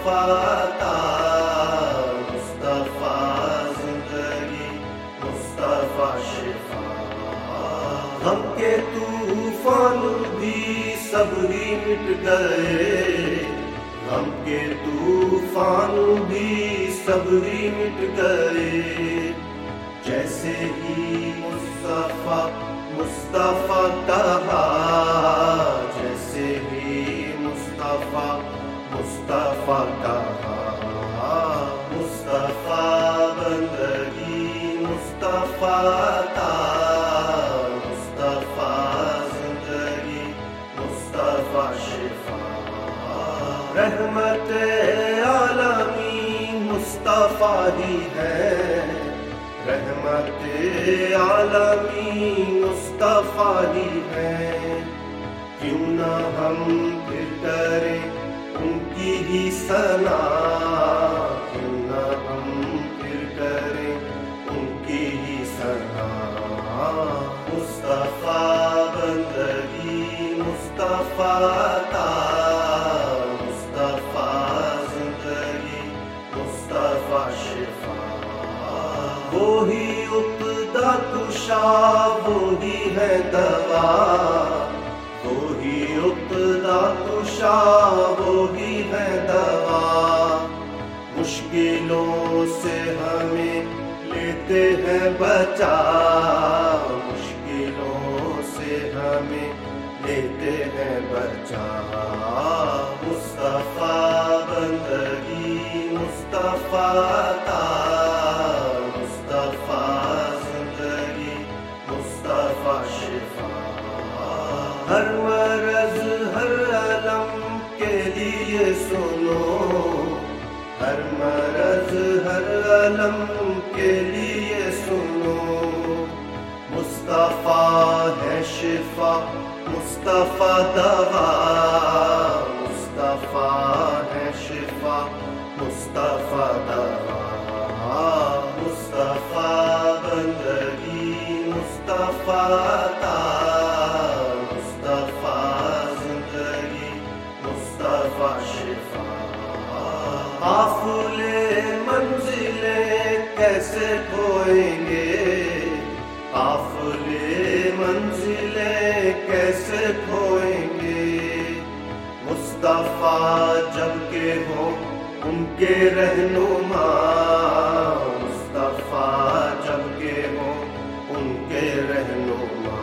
مصطفیٰ تا مصطفیٰ زندگی مصطفیٰ شفا، غم کے طوفان بھی سب ہی مٹ گئے، غم کے طوفان بھی سب ہی مٹ گئے، جیسے ہی مصطفیٰ مصطفیٰ کہا، جیسے ہی مصطفیٰ مصطفیٰ کہا، مصطفیٰ بندگی مصطفیٰ تا مصطفیٰ زندگی مصطفیٰ شفا، رحمت عالمین مصطفیٰ ہی ہے، رحمت عالمین مصطفیٰ ہی ہے، کیوں نہ ہم پھر کریں ان کی ہی ثنا، کیوں نہ ہم پھر کریں ان کی ہی ثنا، مصطفیٰ بندگی مصطفیٰ تا مصطفیٰ زندگی مصطفیٰ شفا، وہی عقدہ کشا وہی ہے دوا، وہی عقدہ کشا وہی ہے دوا، مشکلوں سے ہمیں لیتے ہیں بچا، مشکلوں سے ہمیں لیتے ہیں بچا، مصطفیٰ بندگی مصطفیٰ تا مصطفیٰ زندگی مصطفیٰ شفا، ہر مرض ہر علم کے لیے سنو، ہر مرض ہر علم کے لیے سنو، مصطفیٰ ہے شفا مصطفیٰ دوا، مصطفیٰ ہے شفا مصطفیٰ دوا، مصطفیٰ بندگی مصطفیٰ تا مصطفیٰ زندگی مصطفیٰ شفا، قافلے منزلیں کیسے کھوئیں گے، قافلے منزلیں کیسے کھوئیں گے، مصطفیٰ جب کہ ہوں ان کے رہنما، مصطفیٰ جب کہ ہوں ان کے رہنما،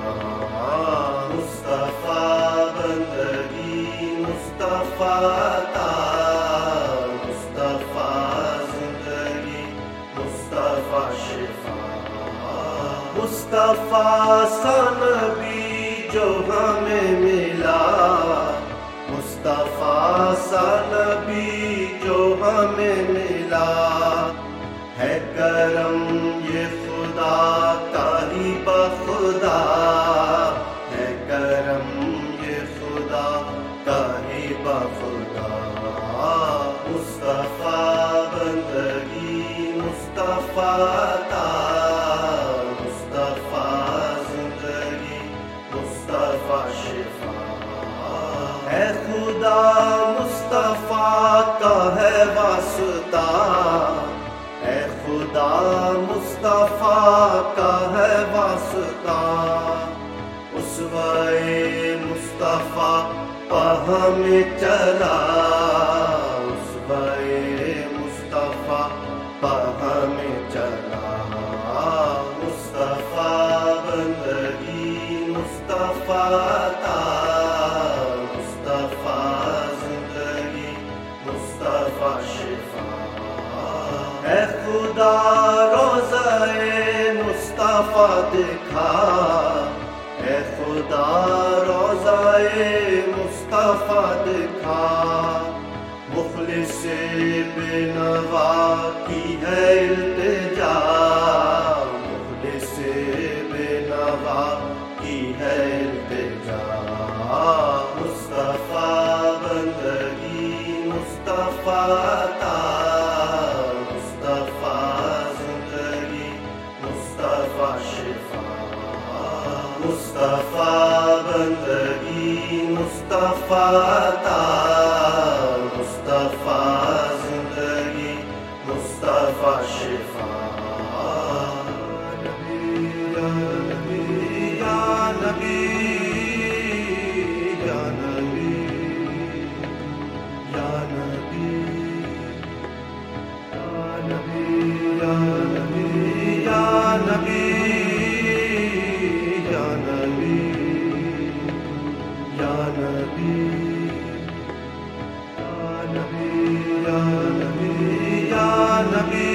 مصطفیٰ بندگی مصطفیٰ تا مصطفیٰ زندگی مصطفیٰ شفا، مصطفیٰ سا نبی جو ہمیں ملا، مصطفیٰ سا نبی جو ہمیں ملا، ہے کرم یہ خدا کا ہی بخدا، ہے کرم یہ خدا کا ہی بخدا، مصطفیٰ بندگی مصطفیٰ تا مصطفیٰ زندگی مصطفیٰ شفا، اے خدا مصطفیٰ کا ہے واسطہ، اے خدا مصطفیٰ کا ہے واسطہ، اسوہ مصطفیٰ پہ ہمیں چلا، اسوہ مصطفیٰ پہ ہمیں چلا، مصطفیٰ بندگی مصطفیٰ تا مصطفیٰ زندگی مصطفیٰ شفا، اے خدا روضہ مصطفیٰ دکھا، اے خدا روضہ مصطفیٰ دکھا، مخلص بے نوا کی ہے التجا، مخلص بے نوا کی ہے التجا، مصطفیٰ بندگی مصطفیٰ تا مصطفیٰ زندگی مصطفیٰ شفا، مصطفیٰ بندگی مصطفیٰ تا مصطفیٰ نبی